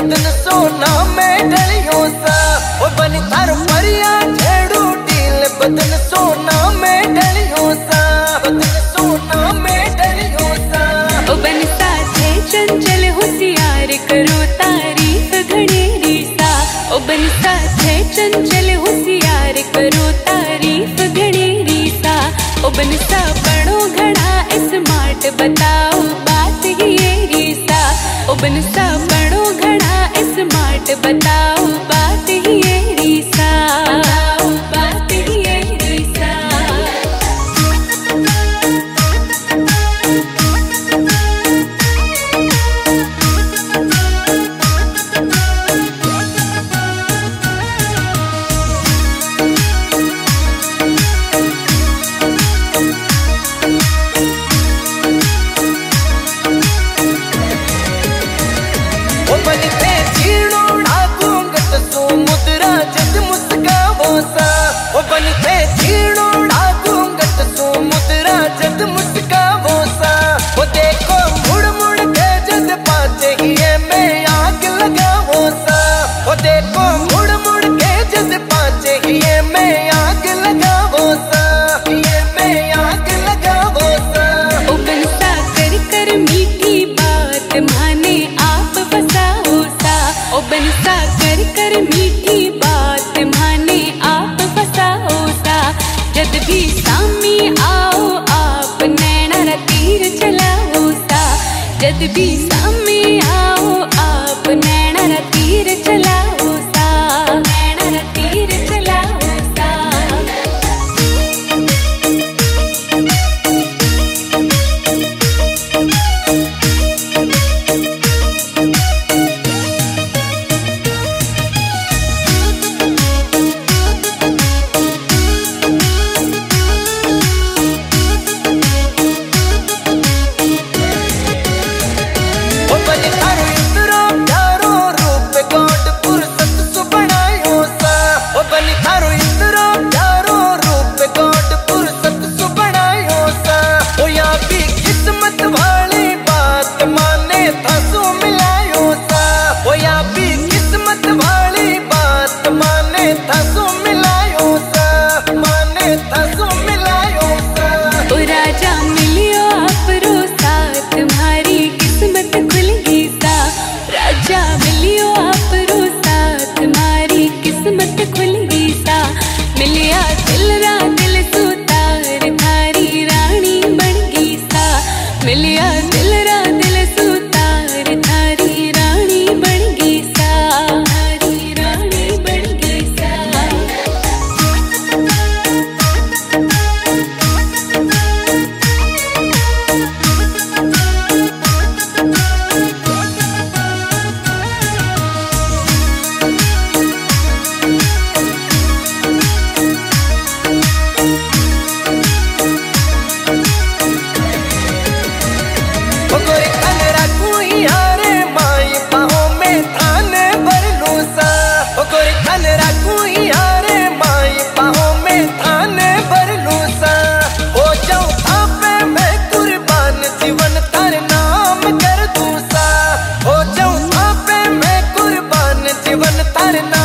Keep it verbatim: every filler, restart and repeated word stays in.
बदन सोना में डलियों सा ओ बनी थार परिया छेड़ू डील बदन सोना में डलियों सा बदन सोना में डलियों सा ओ बनी साथे चंचल होशियार करो तारीफ घड़ेरी सा ओ बनी साथे चंचल होशियार करो तारीफ घड़ेरी सा ओ बनी सा बड़ो घड़ा स्मार्ट बताओ बात ही सा ओ बनी सा बड़ो घड़ा स्मार्ट बताओ बात ही सा बात ही सा जद भी सामी आओ आप नैना रा तीर चलाओ सा जद भी सामी आओ आप नैना रा तीर चलाओ सा नैना रा तीर चलाओ सा मिलिया दिल रा दिल सुतार थारी रानी बन गई सा मिलिया दिल रा दिल सुतार थारी रानी बन गई सा थारी रानी बन गई सा जीवन तार ना